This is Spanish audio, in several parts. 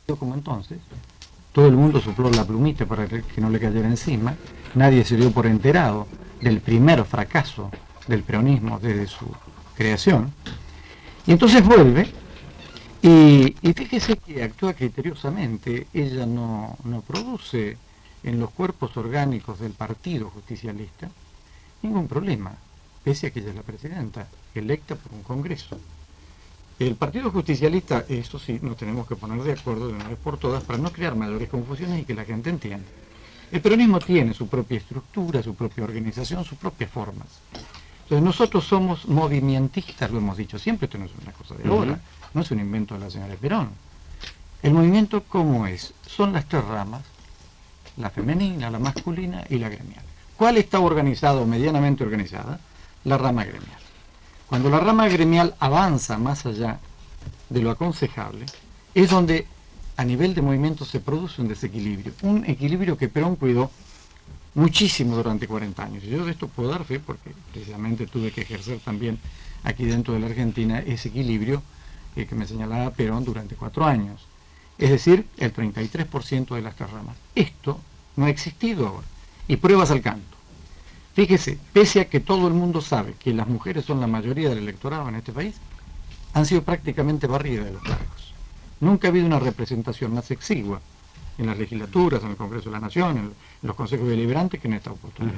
como entonces, todo el mundo sopló la plumita para que no le cayera encima, nadie se dio por enterado del primer fracaso del peronismo desde su creación, y entonces vuelve, y fíjese que actúa criteriosamente, ella no produce en los cuerpos orgánicos del Partido Justicialista ningún problema, pese a que ella es la presidenta, electa por un Congreso. El Partido Justicialista, eso sí, nos tenemos que poner de acuerdo de una vez por todas para no crear mayores confusiones y que la gente entienda. El peronismo tiene su propia estructura, su propia organización, sus propias formas. Entonces nosotros somos movimentistas, lo hemos dicho siempre, esto no es una cosa de ahora, no es un invento de la señora Perón. El movimiento, ¿cómo es? Son las tres ramas, la femenina, la masculina y la gremial. ¿Cuál está organizada o medianamente organizada? La rama gremial. Cuando la rama gremial avanza más allá de lo aconsejable, es donde a nivel de movimiento se produce un desequilibrio, un equilibrio que Perón cuidó muchísimo durante 40 años. Y yo de esto puedo dar fe porque precisamente tuve que ejercer también aquí dentro de la Argentina ese equilibrio que me señalaba Perón durante 4 años. Es decir, el 33% de las tres ramas. Esto no ha existido ahora. Y pruebas al canto. Fíjese, pese a que todo el mundo sabe que las mujeres son la mayoría del electorado en este país, han sido prácticamente barridas de los cargos. Nunca ha habido una representación más exigua en las legislaturas, en el Congreso de la Nación, en los consejos deliberantes que en esta oportunidad.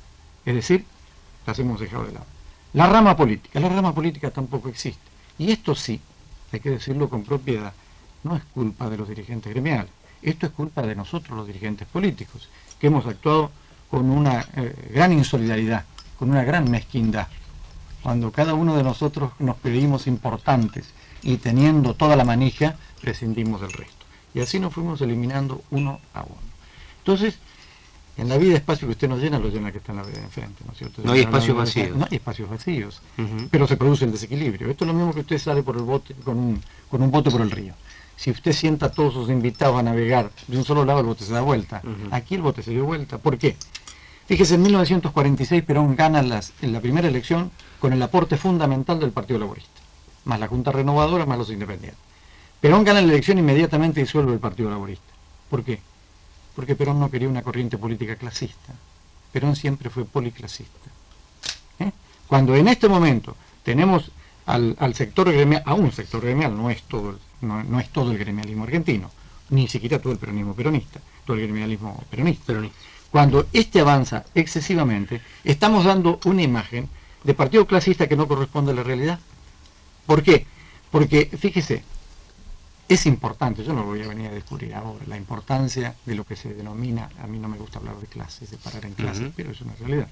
Es decir, las hemos dejado de lado. La rama política tampoco existe. Y esto sí, hay que decirlo con propiedad, no es culpa de los dirigentes gremiales, esto es culpa de nosotros los dirigentes políticos, que hemos actuado con una gran insolidaridad, con una gran mezquindad. Cuando cada uno de nosotros nos creímos importantes y teniendo toda la manija, prescindimos del resto. Y así nos fuimos eliminando uno a uno. Entonces, en la vida espacio que usted nos llena, lo llena que está en la vida de enfrente, ¿no es cierto? No hay espacios vacíos. No hay espacios vacíos, pero se produce el desequilibrio. Esto es lo mismo que usted sale por el bote, con un bote por el río. Si usted sienta a todos sus invitados a navegar de un solo lado, el bote se da vuelta. Aquí el bote se dio vuelta. ¿Por qué? Fíjese, en 1946 Perón gana en la primera elección con el aporte fundamental del Partido Laborista, más la Junta Renovadora, más los independientes. Perón gana la elección e inmediatamente disuelve el Partido Laborista. ¿Por qué? Porque Perón no quería una corriente política clasista. Perón siempre fue policlasista. Cuando en este momento tenemos al sector gremial, a un sector gremial, no es todo el gremialismo argentino, ni siquiera todo el peronismo peronista, todo el gremialismo peronista. Cuando este avanza excesivamente, estamos dando una imagen de partido clasista que no corresponde a la realidad. ¿Por qué? Porque, fíjese, es importante, yo no lo voy a venir a descubrir ahora, la importancia de lo que se denomina, a mí no me gusta hablar de clases, de parar en clases, pero es una realidad,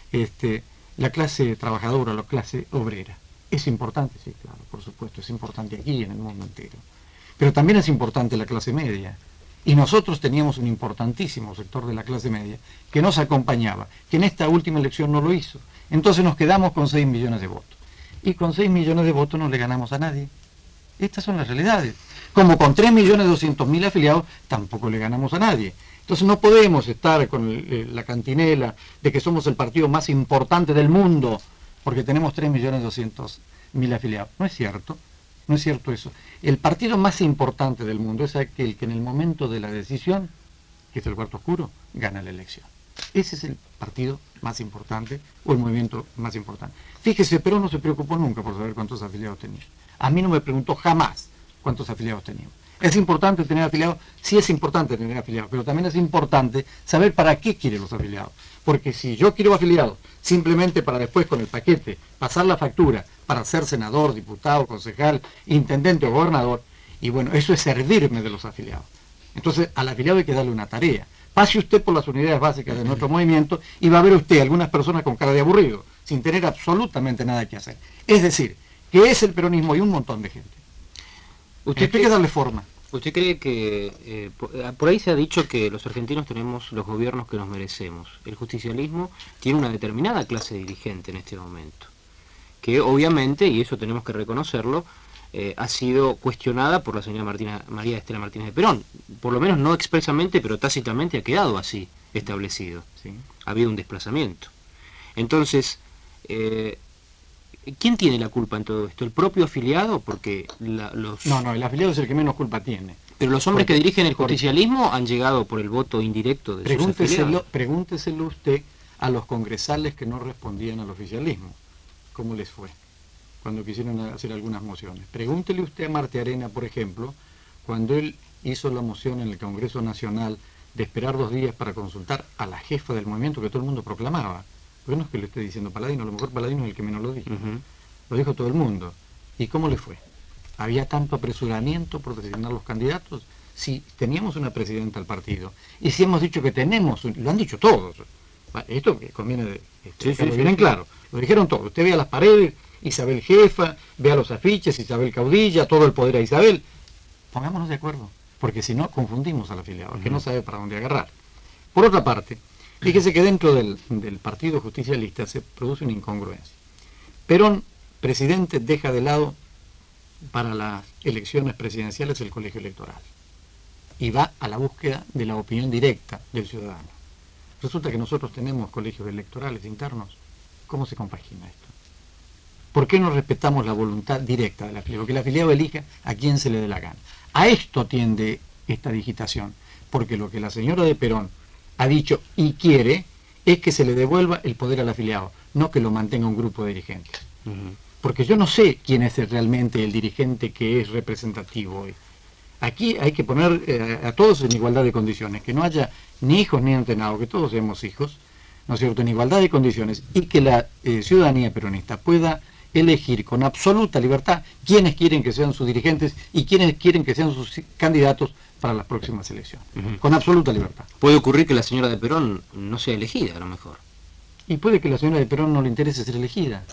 la clase trabajadora, la clase obrera. ¿Es importante? Sí, claro, por supuesto, es importante aquí y en el mundo entero. Pero también es importante la clase media. Y nosotros teníamos un importantísimo sector de la clase media que nos acompañaba, que en esta última elección no lo hizo. Entonces nos quedamos con 6 millones de votos. Y con 6 millones de votos no le ganamos a nadie. Estas son las realidades. Como con 3.200.000 afiliados tampoco le ganamos a nadie. Entonces no podemos estar con la cantinela de que somos el partido más importante del mundo porque tenemos 3.200.000 afiliados. No es cierto. No es cierto eso. El partido más importante del mundo es aquel que en el momento de la decisión, que es el cuarto oscuro, gana la elección. Ese es el partido más importante o el movimiento más importante. Fíjese, Perón no se preocupó nunca por saber cuántos afiliados tenía. A mí no me preguntó jamás cuántos afiliados teníamos. ¿Es importante tener afiliados? Sí, es importante tener afiliados, pero también es importante saber para qué quieren los afiliados. Porque si yo quiero afiliados simplemente para después con el paquete pasar la factura para ser senador, diputado, concejal, intendente o gobernador, y bueno, eso es servirme de los afiliados. Entonces al afiliado hay que darle una tarea. Pase usted por las unidades básicas de nuestro movimiento y va a ver usted algunas personas con cara de aburrido, sin tener absolutamente nada que hacer. Es decir, que es el peronismo y un montón de gente. Usted tiene que darle forma. ¿Usted cree que, por ahí se ha dicho que los argentinos tenemos los gobiernos que nos merecemos? El justicialismo tiene una determinada clase dirigente en este momento, que obviamente, y eso tenemos que reconocerlo, ha sido cuestionada por la señora María Estela Martínez de Perón. Por lo menos no expresamente, pero tácitamente ha quedado así establecido. Sí. Ha habido un desplazamiento. Entonces, ¿quién tiene la culpa en todo esto? ¿El propio afiliado? Porque No, el afiliado es el que menos culpa tiene. Pero los hombres que dirigen el justicialismo han llegado por el voto indirecto de sus afiliados. Pregúnteselo usted a los congresales que no respondían al oficialismo. ¿Cómo les fue cuando quisieron hacer algunas mociones? Pregúntele usted a Marte Arena, por ejemplo, cuando él hizo la moción en el Congreso Nacional de esperar 2 días para consultar a la jefa del movimiento que todo el mundo proclamaba. Porque no es que le esté diciendo Paladino, a lo mejor Paladino es el que menos lo dijo. Lo dijo todo el mundo. ¿Y cómo le fue? ¿Había tanto apresuramiento por designar los candidatos? Si teníamos una presidenta del partido, y si hemos dicho que tenemos, lo han dicho todos, esto que conviene dejarlo bien en claro, lo dijeron todos. Usted vea las paredes, Isabel jefa, vea los afiches, Isabel caudilla, todo el poder a Isabel. Pongámonos de acuerdo, porque si no confundimos al afiliado, que no sabe para dónde agarrar. Por otra parte, fíjese que dentro del Partido Justicialista se produce una incongruencia. Perón, presidente, deja de lado para las elecciones presidenciales el colegio electoral y va a la búsqueda de la opinión directa del ciudadano. Resulta que nosotros tenemos colegios electorales internos. ¿Cómo se compagina esto? ¿Por qué no respetamos la voluntad directa del afiliado? Que el afiliado elija a quien se le dé la gana. A esto tiende esta digitación, porque lo que la señora de Perón ha dicho y quiere es que se le devuelva el poder al afiliado, no que lo mantenga un grupo de dirigentes. Porque yo no sé quién es realmente el dirigente que es representativo hoy. Aquí hay que poner a todos en igualdad de condiciones, que no haya ni hijos ni antenados, que todos seamos hijos, ¿no es cierto?, en igualdad de condiciones, y que la ciudadanía peronista pueda elegir con absoluta libertad quiénes quieren que sean sus dirigentes y quiénes quieren que sean sus candidatos para las próximas elecciones. Con absoluta libertad. Puede ocurrir que la señora de Perón no sea elegida, a lo mejor. Y puede que la señora de Perón no le interese ser elegida.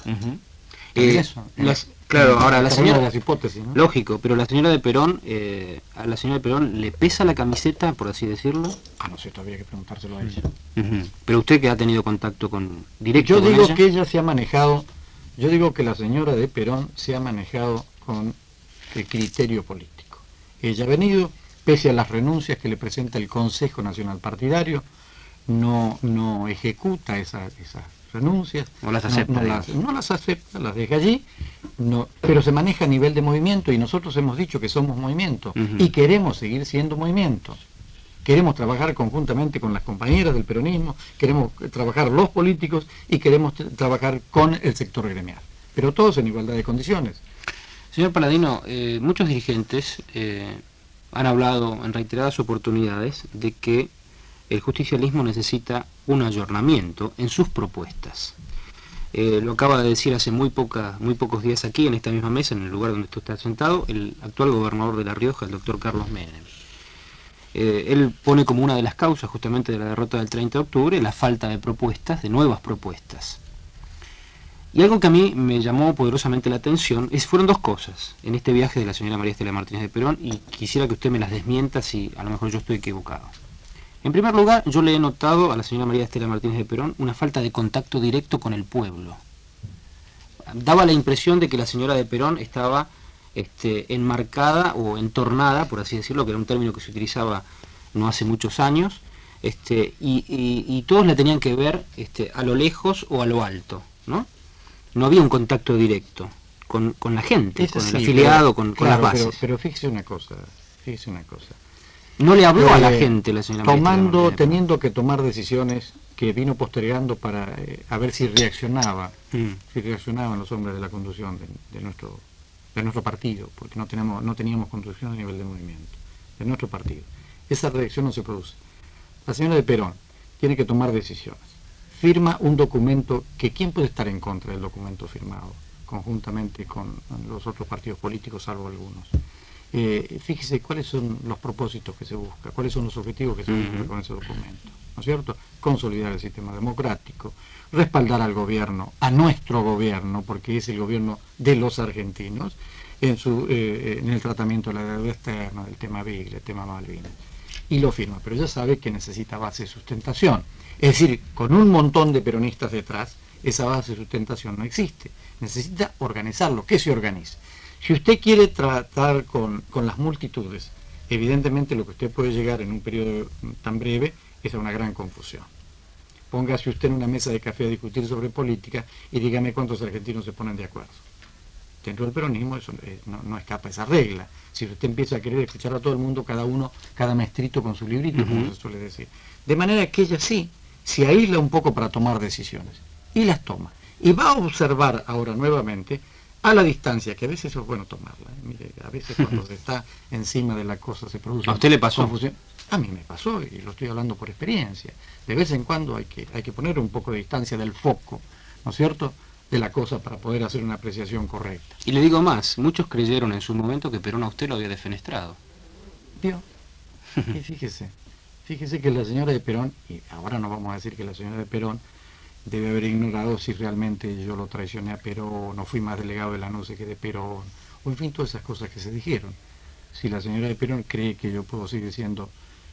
Claro, ahora la señora de las hipótesis, ¿no? Lógico, pero la señora de Perón, a la señora de Perón le pesa la camiseta, por así decirlo. No sé, todavía hay que preguntárselo a ella. Pero usted que ha tenido contacto directo con ella. Yo digo que ella se ha manejado, yo digo que la señora de Perón se ha manejado con criterio político. Ella ha venido, pese a las renuncias que le presenta el Consejo Nacional Partidario, no ejecuta esas renuncias, no las acepta, no las acepta, las deja allí, pero se maneja a nivel de movimiento, y nosotros hemos dicho que somos movimiento y queremos seguir siendo movimiento. Queremos trabajar conjuntamente con las compañeras del peronismo, queremos trabajar los políticos y queremos trabajar con el sector gremial, pero todos en igualdad de condiciones. Señor Paladino, muchos dirigentes han hablado en reiteradas oportunidades de que el justicialismo necesita un ayornamiento en sus propuestas. Lo acaba de decir hace muy pocos días aquí, en esta misma mesa, en el lugar donde usted está sentado, el actual gobernador de La Rioja, el doctor Carlos Menem. Él pone como una de las causas justamente de la derrota del 30 de octubre la falta de propuestas, de nuevas propuestas. Y algo que a mí me llamó poderosamente la atención fueron 2 cosas en este viaje de la señora María Estela Martínez de Perón, y quisiera que usted me las desmienta si a lo mejor yo estoy equivocado. En primer lugar, yo le he notado a la señora María Estela Martínez de Perón una falta de contacto directo con el pueblo. Daba la impresión de que la señora de Perón estaba enmarcada o entornada, por así decirlo, que era un término que se utilizaba no hace muchos años, y todos la tenían que ver a lo lejos o a lo alto, ¿no? No había un contacto directo con la gente, con el afiliado, con las bases. Pero fíjese una cosa. No le habló a la gente la señora María. Teniendo que tomar decisiones que vino postergando para a ver si reaccionaban los hombres de la conducción de nuestro partido, porque no teníamos conducción a nivel de movimiento, de nuestro partido. Esa reacción no se produce. La señora de Perón tiene que tomar decisiones. Firma un documento que ¿quién puede estar en contra del documento firmado conjuntamente con los otros partidos políticos, salvo algunos? Fíjese cuáles son los propósitos que se busca, cuáles son los objetivos que se buscan con ese documento, ¿no es cierto? Consolidar el sistema democrático, respaldar al gobierno, a nuestro gobierno, porque es el gobierno de los argentinos, en el tratamiento de la deuda externa, del tema Beagle, del tema Malvinas, y lo firma, pero ya sabe que necesita base de sustentación, es decir, con un montón de peronistas detrás, esa base de sustentación no existe, necesita organizarlo. ¿Qué se organiza? Si usted quiere tratar con las multitudes, evidentemente lo que usted puede llegar en un periodo tan breve es a una gran confusión. Póngase usted en una mesa de café a discutir sobre política y dígame cuántos argentinos se ponen de acuerdo. dentro del peronismo eso no escapa esa regla. Si usted empieza a querer escuchar a todo el mundo, cada maestrito con su librito, como se suele decir. De manera que ella sí se aísla un poco para tomar decisiones, y las toma. Y va a observar ahora nuevamente, a la distancia, que a veces es bueno tomarla. Mire, a veces cuando se está encima de la cosa se produce... ¿A usted le pasó? Confusión. A mí me pasó, y lo estoy hablando por experiencia. De vez en cuando hay que poner un poco de distancia del foco, ¿no es cierto?, de la cosa para poder hacer una apreciación correcta. Y le digo más, muchos creyeron en su momento que Perón a usted lo había defenestrado. ¿Vio? Y fíjese que la señora de Perón, y ahora no vamos a decir que la señora de Perón debe haber ignorado si realmente yo lo traicioné a Perón, no fui más delegado de la NUCE que de Perón, o en fin, todas esas cosas que se dijeron. Si la señora de Perón cree que yo puedo seguir siendo,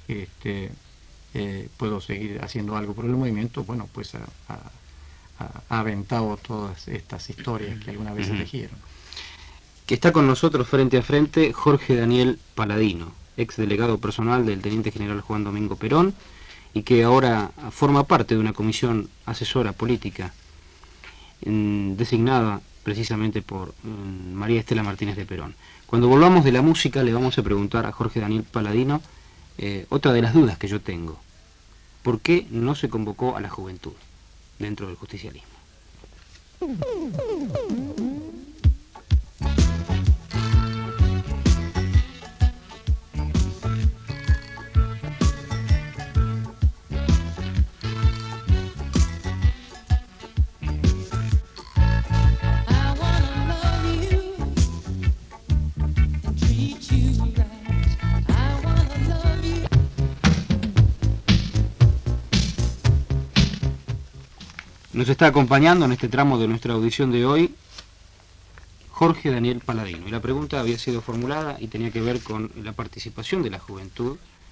puedo seguir haciendo algo por el movimiento, bueno, pues ha aventado todas estas historias que alguna vez se tejieron. Que está con nosotros frente a frente Jorge Daniel Paladino, ex delegado personal del teniente general Juan Domingo Perón, y que ahora forma parte de una comisión asesora política designada precisamente por María Estela Martínez de Perón. Cuando volvamos de la música le vamos a preguntar a Jorge Daniel Paladino otra de las dudas que yo tengo. ¿Por qué no se convocó a la juventud dentro del justicialismo? Nos está acompañando en este tramo de nuestra audición de hoy Jorge Daniel Paladino. Y la pregunta había sido formulada y tenía que ver con la participación de la juventud.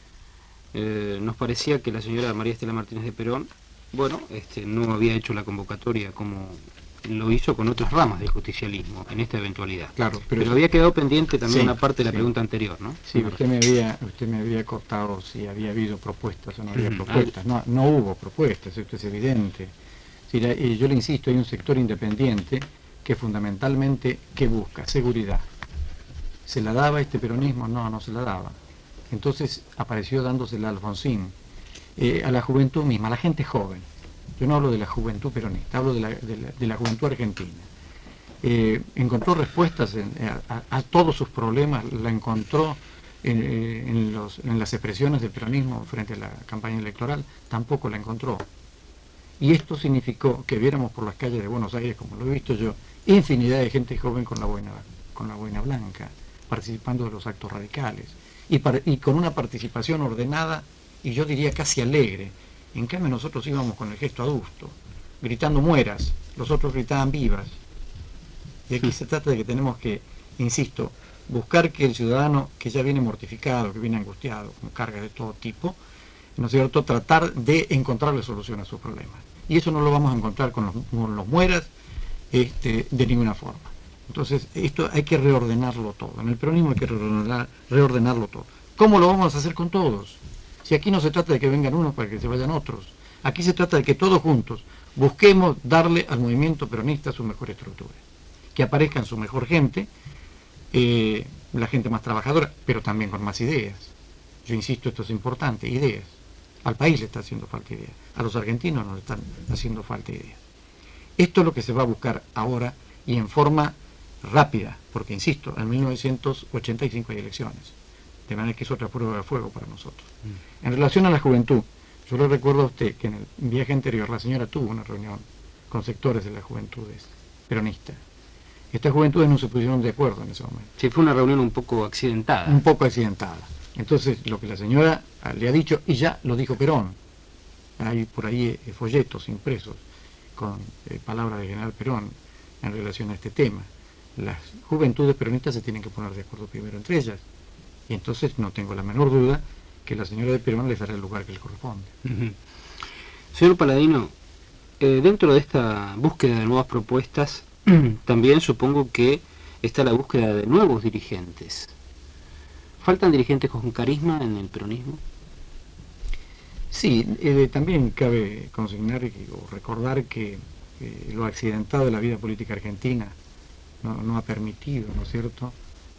Nos parecía que la señora María Estela Martínez de Perón, bueno, no había hecho la convocatoria como lo hizo con otras ramas del justicialismo en esta eventualidad. Claro, pero había quedado pendiente también sí, una parte de la pregunta anterior, ¿no? Sí, usted me había cortado si había habido propuestas o no había propuestas. No hubo propuestas, esto es evidente. Sí, y yo le insisto, hay un sector independiente que fundamentalmente, ¿qué busca? Seguridad. ¿Se la daba este peronismo? No se la daba. Entonces apareció dándosela a Alfonsín, a la juventud misma, a la gente joven. Yo no hablo de la juventud peronista, hablo de la juventud argentina. Encontró respuestas a todos sus problemas, la encontró en las expresiones del peronismo frente a la campaña electoral, tampoco la encontró. Y esto significó que viéramos por las calles de Buenos Aires, como lo he visto yo, infinidad de gente joven con la boina blanca, participando de los actos radicales, y con una participación ordenada, y yo diría casi alegre. En cambio nosotros íbamos con el gesto adusto, gritando mueras, los otros gritaban vivas. Y aquí se trata de que tenemos que, insisto, buscar que el ciudadano que ya viene mortificado, que viene angustiado, con cargas de todo tipo, ¿no es cierto?, tratar de encontrarle solución a sus problemas. Y eso no lo vamos a encontrar con los mueras de ninguna forma. Entonces, esto hay que reordenarlo todo. En el peronismo hay que reordenarlo todo. ¿Cómo lo vamos a hacer con todos? Si aquí no se trata de que vengan unos para que se vayan otros. Aquí se trata de que todos juntos busquemos darle al movimiento peronista su mejor estructura. Que aparezcan su mejor gente, la gente más trabajadora, pero también con más ideas. Yo insisto, esto es importante, ideas. Al país le está haciendo falta ideas. A los argentinos nos están haciendo falta ideas. Esto es lo que se va a buscar ahora y en forma rápida, porque insisto, en 1985 hay elecciones. De manera que es otra prueba de fuego para nosotros. En relación a la juventud, yo le recuerdo a usted que en el viaje anterior la señora tuvo una reunión con sectores de las juventudes peronistas. Estas juventudes no se pusieron de acuerdo en ese momento. Sí, fue una reunión un poco accidentada. Un poco accidentada. Entonces, lo que la señora le ha dicho, y ya lo dijo Perón, hay por ahí folletos impresos con palabras de general Perón en relación a este tema. Las juventudes peronistas se tienen que poner de acuerdo primero entre ellas. Y entonces no tengo la menor duda que la señora de Perón les dará el lugar que les corresponde. Señor Paladino, dentro de esta búsqueda de nuevas propuestas, también supongo que está la búsqueda de nuevos dirigentes. ¿Faltan dirigentes con carisma en el peronismo? Sí, también cabe consignar o recordar que lo accidentado de la vida política argentina no ha permitido, ¿no es cierto?,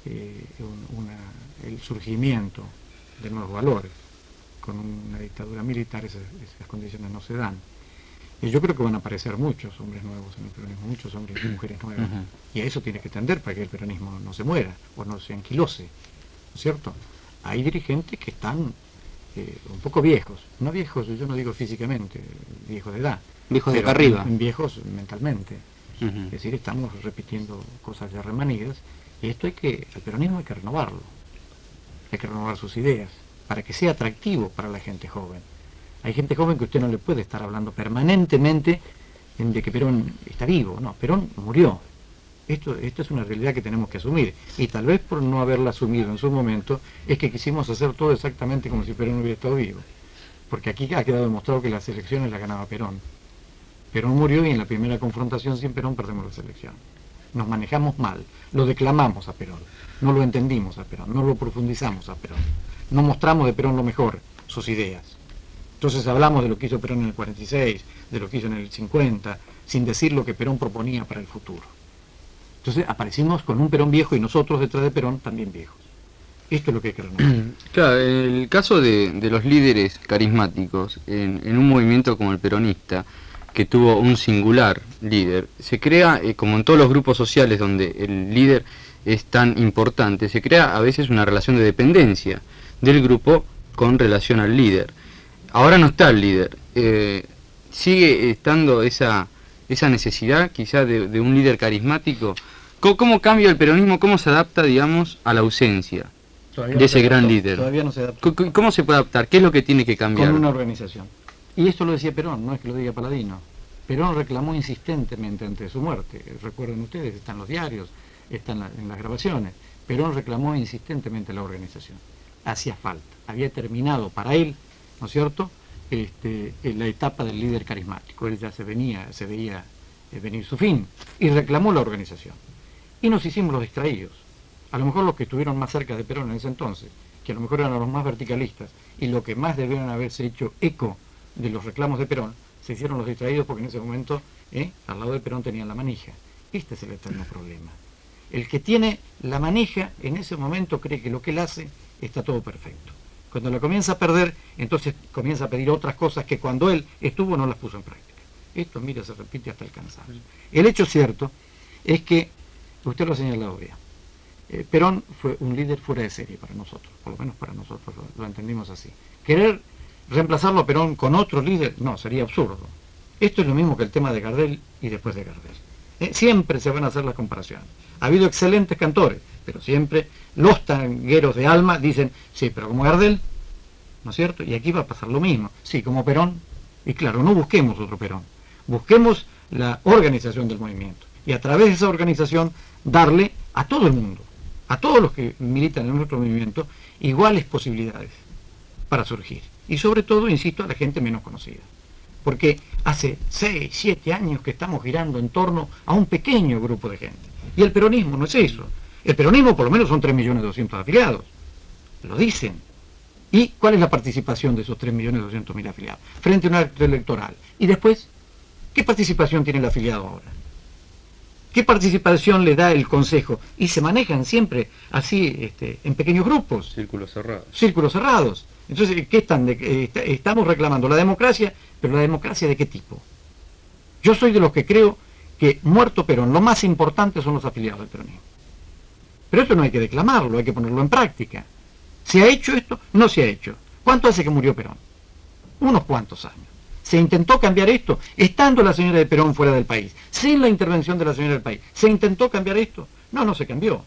el surgimiento de nuevos valores. Con una dictadura militar esas condiciones no se dan. Y yo creo que van a aparecer muchos hombres nuevos en el peronismo, muchos hombres y mujeres nuevas. Y a eso tiene que tender para que el peronismo no se muera o no se anquilose, ¿no es cierto? Hay dirigentes que están un poco viejos, no viejos, yo no digo físicamente, viejos de edad, viejos de acá arriba, viejos mentalmente. Es decir, estamos repitiendo cosas ya remanidas, y esto el peronismo hay que renovarlo, hay que renovar sus ideas para que sea atractivo para la gente joven. Hay gente joven que usted no le puede estar hablando permanentemente de que Perón está vivo. No, Perón murió. Esto es una realidad que tenemos que asumir. Y tal vez por no haberla asumido en su momento, es que quisimos hacer todo exactamente como si Perón hubiera estado vivo. Porque aquí ha quedado demostrado que las elecciones las ganaba Perón. Perón murió y en la primera confrontación sin Perón perdemos las elecciones. Nos manejamos mal, lo declamamos a Perón, no lo entendimos a Perón, no lo profundizamos a Perón, no mostramos de Perón lo mejor, sus ideas. Entonces hablamos de lo que hizo Perón en el 46, de lo que hizo en el 50, sin decir lo que Perón proponía para el futuro. Entonces aparecimos con un Perón viejo y nosotros detrás de Perón también viejos. Esto es lo que hay que renovar. Claro, en el caso de los líderes carismáticos, en un movimiento como el peronista, que tuvo un singular líder, se crea, como en todos los grupos sociales donde el líder es tan importante, se crea a veces una relación de dependencia del grupo con relación al líder. Ahora no está el líder, sigue estando esa necesidad quizá de un líder carismático. ¿Cómo cambia el peronismo? ¿Cómo se adapta, digamos, a la ausencia de ese gran líder? Todavía no se adapta. ¿Cómo se puede adaptar? ¿Qué es lo que tiene que cambiar? Con una organización. Y esto lo decía Perón, no es que lo diga Paladino. Perón reclamó insistentemente ante su muerte. Recuerden ustedes, están los diarios, están en las grabaciones. Perón reclamó insistentemente la organización. Hacía falta. Había terminado para él, ¿no es cierto?, la etapa del líder carismático. Él ya se veía venir su fin y reclamó la organización. Y nos hicimos los distraídos. A lo mejor los que estuvieron más cerca de Perón en ese entonces, que a lo mejor eran los más verticalistas y lo que más debieron haberse hecho eco de los reclamos de Perón, se hicieron los distraídos porque en ese momento al lado de Perón tenían la manija. Este es el eterno problema. El que tiene la manija en ese momento cree que lo que él hace está todo perfecto. Cuando la comienza a perder, entonces comienza a pedir otras cosas que cuando él estuvo no las puso en práctica. Esto, mira, se repite hasta el cansancio. El hecho cierto es que, usted lo ha señalado bien, Perón fue un líder fuera de serie para nosotros, por lo menos para nosotros lo entendimos así. Querer reemplazarlo a Perón con otro líder, no, sería absurdo. Esto es lo mismo que el tema de Gardel y después de Gardel. Siempre se van a hacer las comparaciones. Ha habido excelentes cantores, pero siempre los tangueros de alma dicen, sí, pero como Gardel, ¿no es cierto? Y aquí va a pasar lo mismo. Sí, como Perón. Y claro, no busquemos otro Perón. Busquemos la organización del movimiento. Y a través de esa organización darle a todo el mundo, a todos los que militan en nuestro movimiento, iguales posibilidades para surgir. Y sobre todo, insisto, a la gente menos conocida. Porque hace 6, 7 años que estamos girando en torno a un pequeño grupo de gente. Y el peronismo no es eso. El peronismo por lo menos son 3.200.000 afiliados. Lo dicen. ¿Y cuál es la participación de esos 3.200.000 afiliados? Frente a un acto electoral. Y después, ¿qué participación tiene el afiliado ahora? ¿Qué participación le da el Consejo? Y se manejan siempre así, en pequeños grupos. Círculos cerrados. Círculos cerrados. Entonces, ¿qué están? Estamos reclamando la democracia, pero ¿la democracia de qué tipo? Yo soy de los que creo que, muerto Perón, lo más importante son los afiliados del peronismo. Pero esto no hay que declamarlo, hay que ponerlo en práctica. ¿Se ha hecho esto? No se ha hecho. ¿Cuánto hace que murió Perón? Unos cuantos años. Se intentó cambiar esto, estando la señora de Perón fuera del país, sin la intervención de la señora del país. ¿Se intentó cambiar esto? No, no se cambió.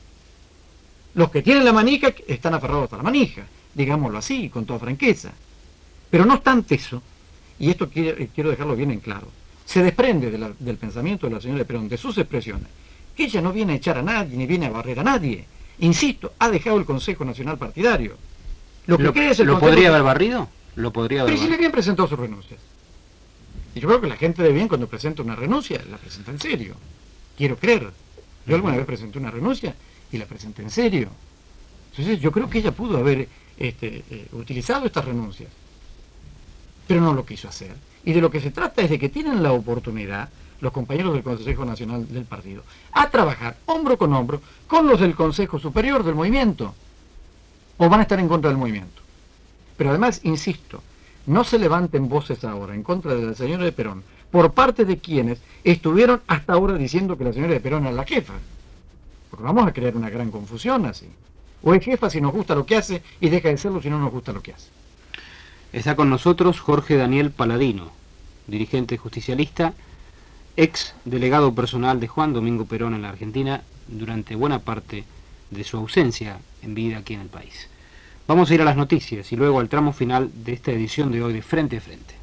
Los que tienen la manija están aferrados hasta la manija, digámoslo así, con toda franqueza. Pero no obstante eso, y esto quiero dejarlo bien en claro, se desprende del pensamiento de la señora de Perón, de sus expresiones, que ella no viene a echar a nadie, ni viene a barrer a nadie. Insisto, ha dejado el Consejo Nacional Partidario. ¿Lo podría haber barrido? ¿Lo podría haber barrido? Pero si le habían presentado sus renuncias. Y yo creo que la gente de bien, cuando presenta una renuncia, la presenta en serio. Quiero creer. Yo alguna vez presenté una renuncia y la presenté en serio. Entonces yo creo que ella pudo haber utilizado estas renuncias. Pero no lo quiso hacer. Y de lo que se trata es de que tienen la oportunidad los compañeros del Consejo Nacional del Partido, a trabajar hombro con hombro con los del Consejo Superior del Movimiento, o van a estar en contra del movimiento. Pero además, insisto, no se levanten voces ahora en contra de la señora de Perón por parte de quienes estuvieron hasta ahora diciendo que la señora de Perón era la jefa, porque vamos a crear una gran confusión así. O es jefa si nos gusta lo que hace y deja de serlo si no nos gusta lo que hace. Está con nosotros Jorge Daniel Paladino, dirigente justicialista, ex delegado personal de Juan Domingo Perón en la Argentina durante buena parte de su ausencia en vida aquí en el país. Vamos a ir a las noticias y luego al tramo final de esta edición de hoy de Frente a Frente.